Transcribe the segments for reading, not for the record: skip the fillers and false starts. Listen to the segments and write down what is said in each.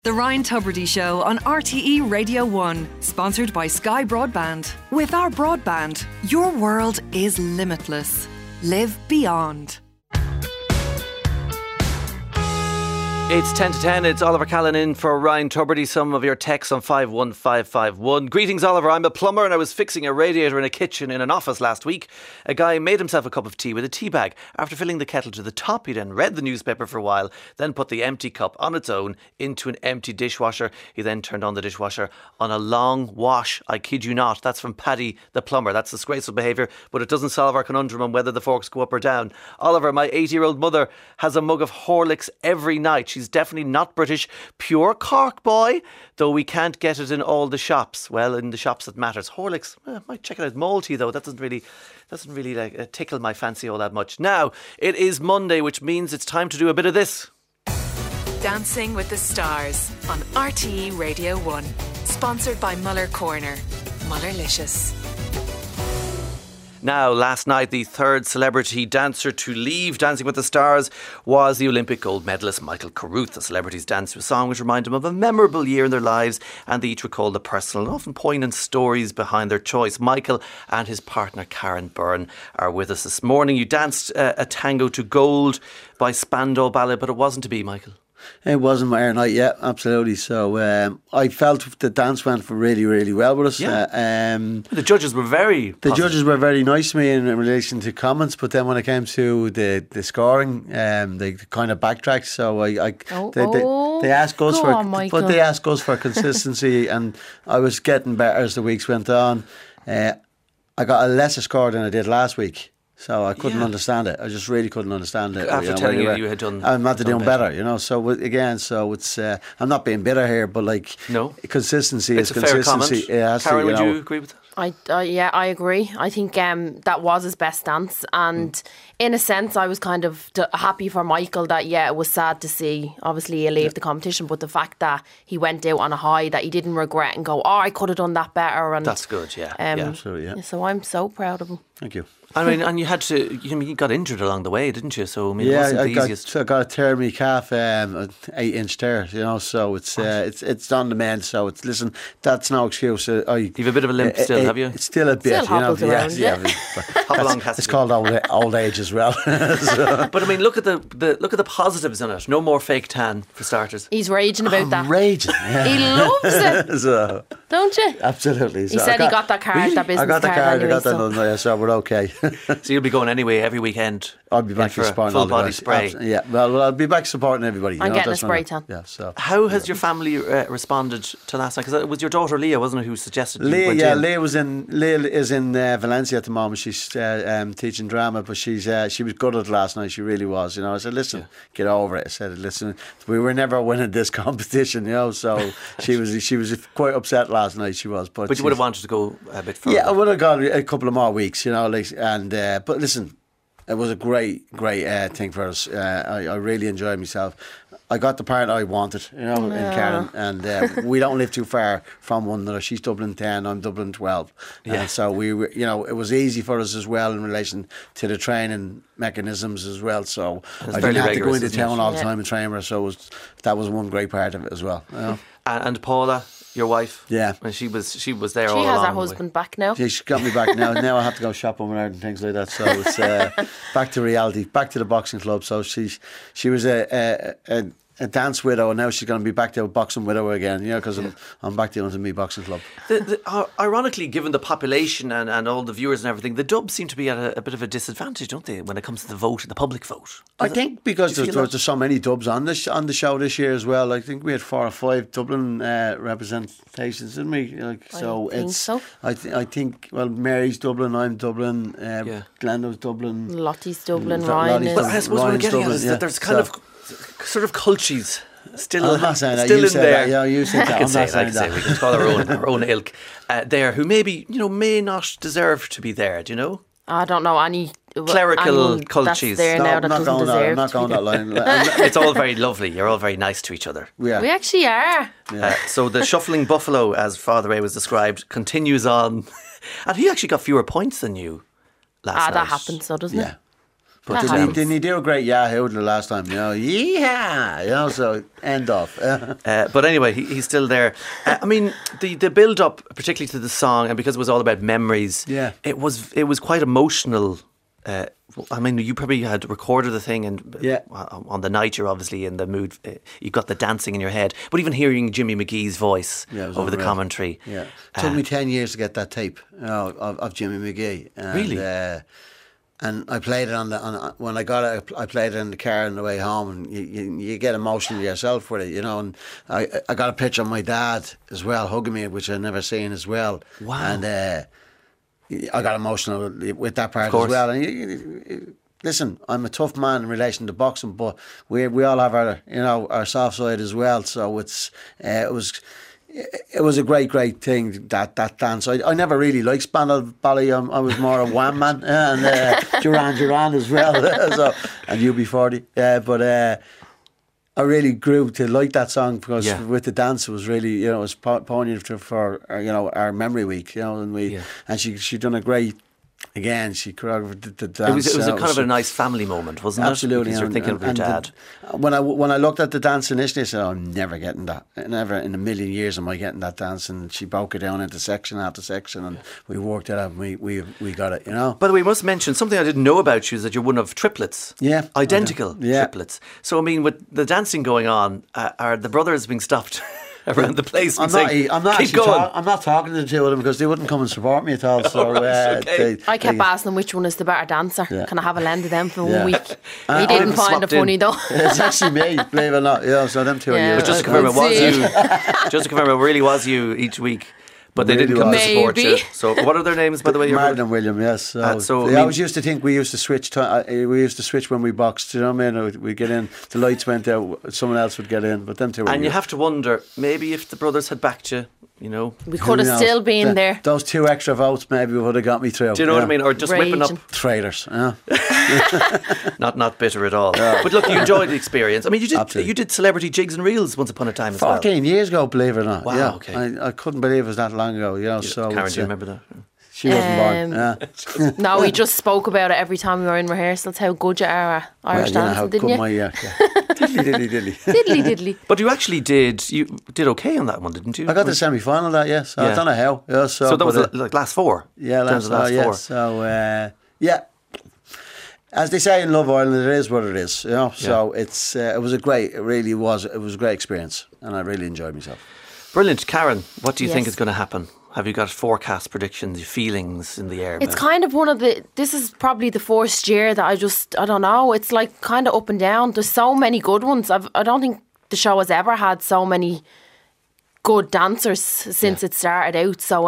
The Ryan Tubridy Show on RTE Radio 1, sponsored by Sky Broadband. With our broadband, your world is limitless. Live beyond. It's 10 to 10. It's Oliver Callan in for Ryan Tubridy. Some of your texts on 51551. Greetings, Oliver. I'm a plumber and I was fixing a radiator in a kitchen in an office last week. A guy made himself a cup of tea with a tea bag. After filling the kettle to the top, he then read the newspaper for a while, then put the empty cup on its own into an empty dishwasher. He then turned on the dishwasher on a long wash. I kid you not. That's from Paddy the plumber. That's disgraceful behaviour, but it doesn't solve our conundrum on whether the forks go up or down. Oliver, my 80-year-old mother has a mug of Horlicks every night. She's definitely not British. Pure Cork boy, though we can't get it in all the shops. Well, in the shops that matters. Horlicks, might check it out. Malty though, that doesn't really like tickle my fancy all that much. Now, it is Monday, which means it's time to do a bit of this. Dancing with the Stars on RTE Radio 1. Sponsored by Muller Corner. Mullerlicious. Now, last night, the third celebrity dancer to leave Dancing with the Stars was the Olympic gold medalist Michael Carruth. The celebrities danced to a song which reminded them of a memorable year in their lives, and they each recalled the personal and often poignant stories behind their choice. Michael and his partner Karen Byrne are with us this morning. You danced a tango to Gold by Spandau Ballet, but it wasn't to be, Michael. It wasn't my night, yeah, absolutely. So I felt the dance went really, really well with us. Yeah. The judges were very positive. Judges were very nice to me in relation to comments, but then when it came to the scoring, they kind of backtracked. So they asked us for consistency, and I was getting better as the weeks went on. I got a lesser score than I did last week. So I couldn't understand it. I just really couldn't understand it. After telling you had done, I'm not doing better, So again, it's I'm not being bitter here, but consistency it's is consistency. Karen, would you agree with that? I agree. I think that was his best dance, and in a sense, I was kind of happy for Michael that it was sad to see. Obviously, he leave the competition, but the fact that he went out on a high, that he didn't regret and go, I could have done that better. And that's good. Yeah, absolutely. Yeah. So I'm so proud of him. Thank you. I mean, and you had to. You got injured along the way, didn't you? So it wasn't the easiest. I got a tear in my calf, an 8-inch tear. So it's on the mend. So listen, that's no excuse. You have a bit of a limp still, have you? It's still a bit. Still hobbles around. Hop along. It's called old age as well. But I mean, look at the positives in it. No more fake tan for starters. He's raging about that. Raging. Yeah. He loves it. Don't you? Absolutely. He said he got that card, that business card. I got the card. Anyway, I got that done. So we're okay. So you'll be going anyway every weekend. I'll be back for supporting full body spray. Yeah, well, I'll be back supporting everybody. I'm getting a spray tan. Yeah. So how has your family responded to last night? Because it was your daughter Leah, wasn't it, who suggested Leah? Yeah, Leah is in Valencia at the moment. She's teaching drama, but she was gutted last night. She really was. I said, listen, get over it. I said, listen, we were never winning this competition. So she was quite upset last night. She was, but you would have wanted to go a bit further. Yeah, I would have gone a couple of more weeks. But listen. It was a great thing for us. I really enjoyed myself. I got the part I wanted, in Karen, and we don't live too far from one another. She's Dublin 10, I'm Dublin 12. Yeah. So we were, it was easy for us as well in relation to the training mechanisms as well. So I didn't have to go into town all the time and train her. So that was one great part of it as well. And Paula, your wife, and she was there all along. She has her husband back now. Yeah, she's got me back now. Now I have to go shopping with her and things like that. So it's back to reality, back to the boxing club. So she was a dance widow, and now she's going to be back to a boxing widow again. Because I'm back to me boxing club. Ironically, given the population and all the viewers and everything, the Dubs seem to be at a bit of a disadvantage, don't they, when it comes to the vote, the public vote? I think because there's so many Dubs on the show this year as well. I think we had 4 or 5 Dublin representations, didn't we? I think Mary's Dublin, I'm Dublin, Glendo's Dublin, Lottie's Dublin, Ryan is. But I suppose what we're getting at is that there's kind of sort of cultures still in there. Yeah, you said that. I can say we can call our own ilk there, who maybe may not deserve to be there. Do you know? I don't know any clerical cultures. I'm not going that line. It's all very lovely. You're all very nice to each other. We actually are. So the shuffling buffalo, as Father Ray was described, continues on, and he actually got fewer points than you last night. That happens, so doesn't it? But didn't he do a great Yahoo the last time? Yeehaw! So end off. But anyway, he's still there. I mean, the build up, particularly to the song, and because it was all about memories, it was quite emotional. I mean, you probably had recorded the thing, and on the night you're obviously in the mood. You've got the dancing in your head, but even hearing Jimmy McGee's voice over the commentary. Yeah, it took me 10 years to get that tape of Jimmy McGee. And, really? And I played it when I got it. I played it in the car on the way home, and you get emotional yourself with it, And I got a picture of my dad as well hugging me, which I'd never seen as well. Wow! And I got emotional with that part as well. And listen, I'm a tough man in relation to boxing, but we all have our soft side as well. So it was a great thing, that dance. I never really liked Spandau Ballet. I was more a Wham man, and Duran as well. And UB40. But I really grew to like that song because with the dance it was really, it was poignant for our memory week, and she done a great. Again, she choreographed the dance. It was a kind of a nice family moment, wasn't it? Absolutely. Because you're thinking of your dad. When I looked at the dance initially, I said, I'm never getting that. Never in a million years am I getting that dance. And she broke it down into section after section, and we worked it out, and we got it, By the way, we must mention, something I didn't know about you is that you're one of triplets. Yeah. Identical triplets. So, I mean, with the dancing going on, are the brothers being stopped around the place? I'm not talking to the two of them because they wouldn't come and support me at all. So I kept asking them which one is the better dancer. Can I have a lend of them for 1 week? He didn't find it funny though. It's actually me, believe it or not. So them two are you. But just to confirm, it really was you each week. But they didn't come to support you. So what are their names, by the way? Martin and William, yes. So I always used to think we used to switch. We used to switch when we boxed. You know what I mean? We'd get in, the lights went out, someone else would get in. But them two were And you have to wonder, maybe if the brothers had backed you, we could have still been there. Those 2 extra votes maybe would have got me through. Do you know what I mean? Or just whipping up traitors. Not bitter at all. But look, you enjoyed the experience. I mean, you did celebrity jigs and reels once upon a time as well. 14 years ago, believe it or not. Wow, okay. I couldn't believe it was that long ago. So Karen, do you remember that? She wasn't born. No, we just spoke about it every time we were in rehearsals, how good you are at Irish dancing, didn't you? Diddly. But you actually did okay on that one, didn't you? I got the semi-final of that, yes. I don't know how. Yeah, so that was like last 4? Yeah, last 4. So, as they say in Love Island, it is what it is. So it was a great experience, and I really enjoyed myself. Brilliant. Karen, what do you think is going to happen? Have you got forecast predictions, feelings in the air? It's kind of this is probably the first year that I don't know, it's like kind of up and down. There's so many good ones. I don't think the show has ever had so many good dancers since it started out. So,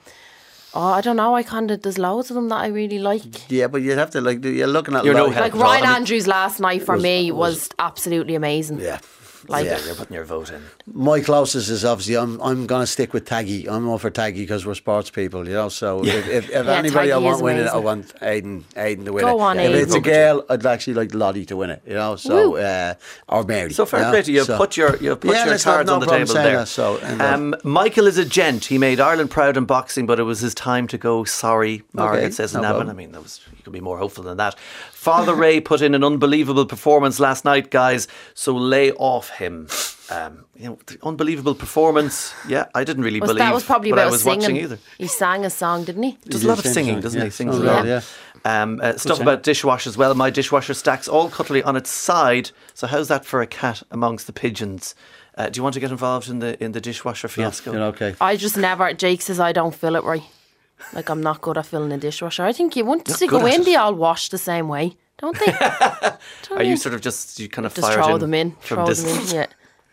I don't know, there's loads of them that I really like. Yeah, but you'd have to, you're looking at... Like Ryan Andrews last night for me was absolutely amazing. Yeah. You're putting your vote in. My closest is obviously I'm going to stick with Taggy. I'm all for Taggy because we're sports people, So if anybody I want win it, I want Aidan to win Go it. on, if Aidan. it's a girl, I'd actually like Lottie to win it, So or Mary. So fair play to you. Put your cards on the table there. Michael is a gent. He made Ireland proud in boxing, but it was his time to go. Sorry, Margaret says Navan. I mean, you could be more hopeful than that. Father Ray put in an unbelievable performance last night, guys. So lay off him. The unbelievable performance. Yeah, I didn't really believe that was probably what about I was singing. watching either. He sang a song, didn't he? Does a lot of singing, doesn't he? Sings a lot. Stuff about dishwash as well. My dishwasher stacks all cutlery on its side. So how's that for a cat amongst the pigeons? Do you want to get involved in the dishwasher fiasco? No, okay. I just never. Jake says I don't fill it right. Like I'm not good at filling a dishwasher. I think once you go in, they all wash the same way, don't they? Are you sort of just kind of just fire throw them in? Yeah.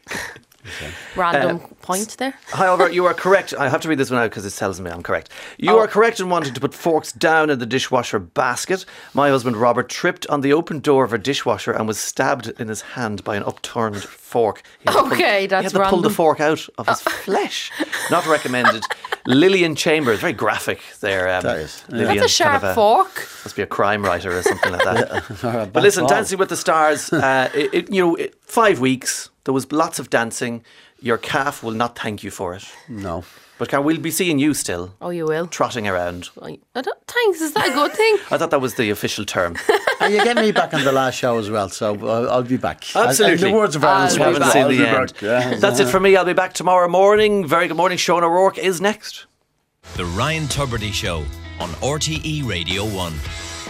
Random point there. However, you are correct. I have to read this one out because it tells me I'm correct. You are correct in wanting to put forks down in the dishwasher basket. My husband Robert tripped on the open door of a dishwasher and was stabbed in his hand by an upturned fork. That's random. He had to pull the fork out of his flesh. Not recommended. Lillian Chambers, very graphic there. That is. Lillian, that's a sharp fork. Must be a crime writer or something like that. But listen, Dancing with the Stars, 5 weeks. There was lots of dancing. your calf will not thank you for it. No. But Karen, we'll be seeing you still. Oh, you will? Trotting around. Thanks, is that a good thing? I thought that was the official term. And you get me back on the last show as well, so I'll be back. Absolutely. And the words of Ireland, we haven't seen the end. Yeah. That's it for me. I'll be back tomorrow morning. Very good morning. Sean O'Rourke is next. The Ryan Tubridy Show on RTE Radio 1.